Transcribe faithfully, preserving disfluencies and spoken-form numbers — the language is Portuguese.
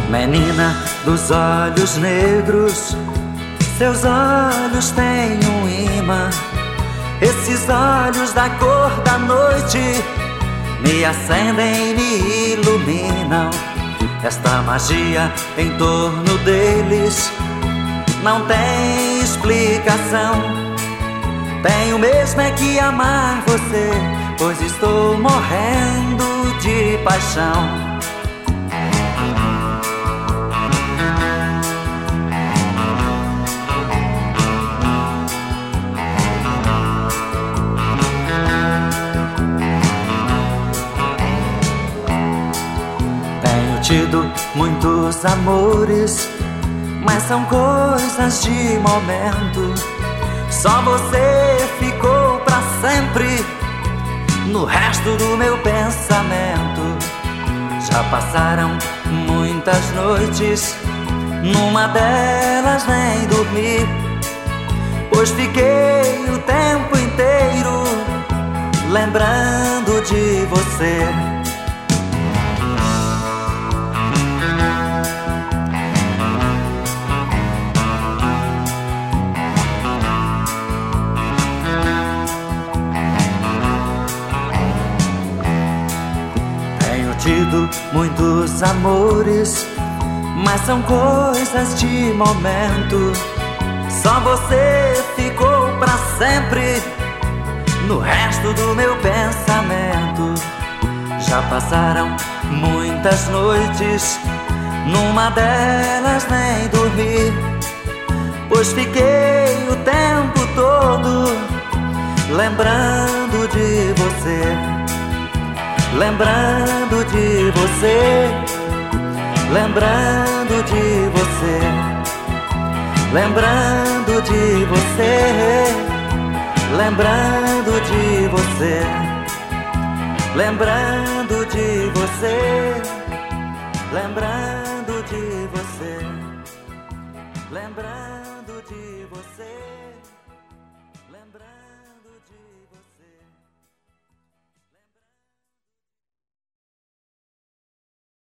Menina dos olhos negros, seus olhos têm um imã. Esses olhos da cor da noite me acendem e me iluminam. Esta magia em torno deles não tem explicação. Tenho mesmo é que amar você, pois estou morrendo de paixão. Tenho tido muitos amores, mas são coisas de momento. Só você ficou pra sempre no resto do meu pensamento. Já passaram muitas noites, numa delas nem dormi, pois fiquei o tempo inteiro lembrando de você. Tido muitos amores, mas são coisas de momento. Só você ficou pra sempre no resto do meu pensamento. Já passaram muitas noites, numa delas nem dormi, pois fiquei o tempo todo lembrando de você. Lembrando de você, lembrando de você, lembrando de você, lembrando de você, lembrando de você, lembrando de você, lembrando de você, lembrando